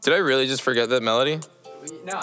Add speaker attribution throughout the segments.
Speaker 1: Did I really just forget that melody?
Speaker 2: No.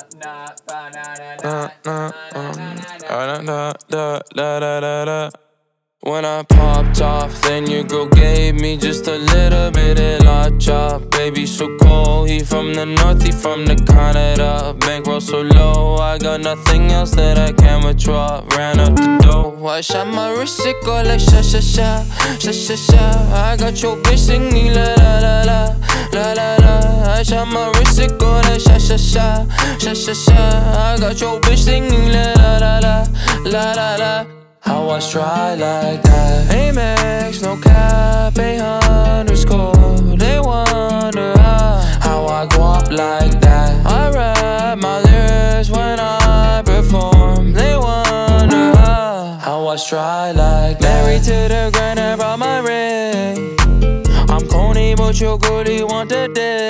Speaker 1: When I popped off, then your girl gave me just a little bit of la chop. Baby so cold, he from the north, he from the Canada. Bankroll so low, I got nothing else that I can withdraw. Ran up the dough, I shot my wrist, it go like sha sha sha, sha sha sha. I got your bitch singing la la la la, la la la. I shot my wrist, it go like sha sha sha, sha sha sha. I got your bitch singing la la la la, la la la. How I try like that? Amex, no cap, 800 They wonder how I go up like that. I rap my lyrics when I perform. They wonder how I try like that. Married to the grind, I brought my ring. I'm corny, but your girlie want the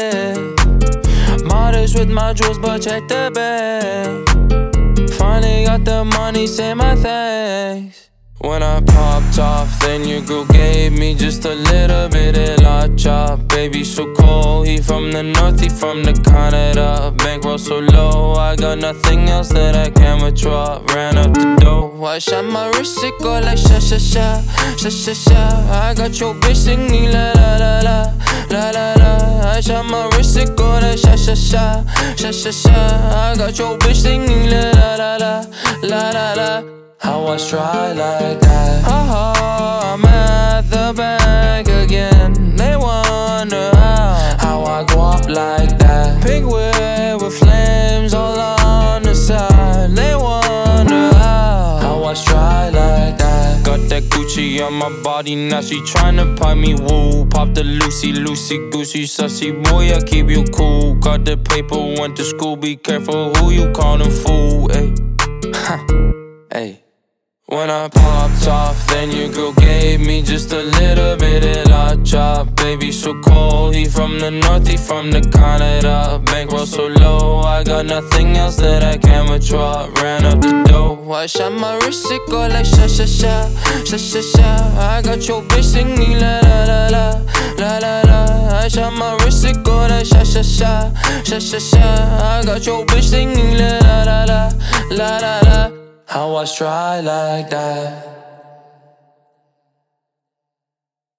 Speaker 1: dick. Modest with my jewels, but check the bag. Finally got the money, say my thanks. When I popped off, then your girl gave me just a little bit of la chop. Baby so cold, he from the north, he from the Canada. Bankroll so low, I got nothing else that I can withdraw. Ran up the dough, I shot my wrist, it go like sha sha sha, sha sha sha. I got your bitch singing la la la la, la la la. I shot my wrist, it go like sha sha sha, sha sha sha. I got your bitch singing la la la la, la la la. How I try like that? I'm at the bank again. They wonder how I go up like that. Pink whip with flames all on the side. They wonder how I try like that. Got that Gucci on my body, now she tryna pipe me woo. Pop the Lucy, goosey, sussy boy, I keep you cool. Got the paper, went to school, be careful who you callin' fool, ayy. Ayy. When I popped off, then your girl gave me just a little bit of la chop. Baby so cold, he from the north, he from the Canada. Bankroll so low, I got nothing else that I can withdraw. Ran up the dough, I shot my wrist, it go like sha sha sha, sha sha sha. I got your bitch singing la la la la, la la la. I shot my wrist, it go like sha sha sha, sha sha sha. I got your bitch singing la la la la, la la la. How I try like that?